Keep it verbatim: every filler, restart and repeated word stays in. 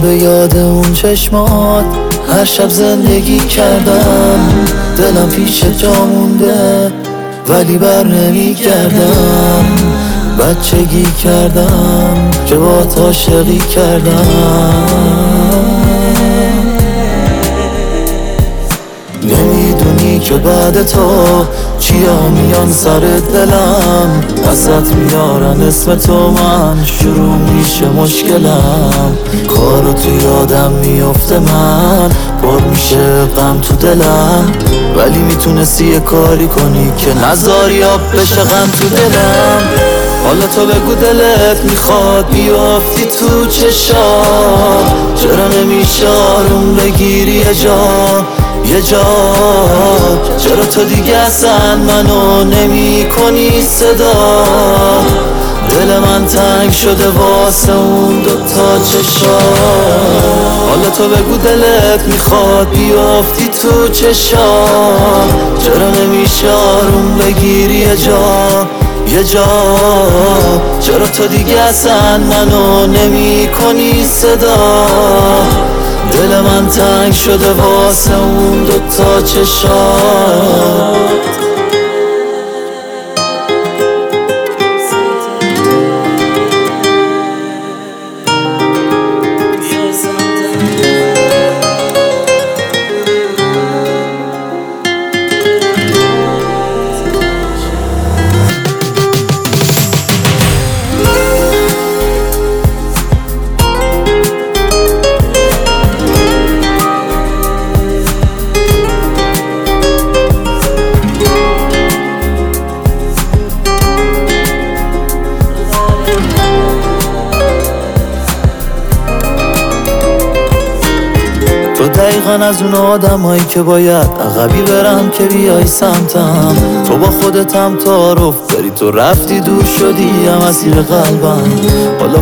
به یاد اون چشمات هر شب زندگی کردم. دلم پیش جا مونده ولی بر نمی گردم. بچگی کردم که با عاشقی کردم. نمیدونی که بعد تو چیا میان سر دلم، ازت میارن اسم تو من شروع میشه مشکلم. کارو تو یادم میفته من پر میشه غم تو دلم، ولی میتونستی یه کاری کنی که نذاری آب بشه غم تو دلم. حالا تو بگو دلت میخواد بیافتی تو چشام، چرا نمیشه آروم بگیری یه جا یه جا؟ چرا تو دیگه اصلا منو نمی کنی صدا؟ دل من تنگ شده واسه اون دوتا چشا. حالا تو بگو دلت میخواد بیافتی تو چشام، چرا نمیشه آروم بگیری یه جا یه جا؟ چرا تو دیگه اصلا منو نمی کنی صدا؟ دل من تنگ شده واسه اون دوتا چشات. تو دقیقاً از اون آدم هایی که باید عقبی برم که بیای سمتم. تو با خودت هم تعارف داری، تو رفتی دور شدی هم اسیر قلبم. حالا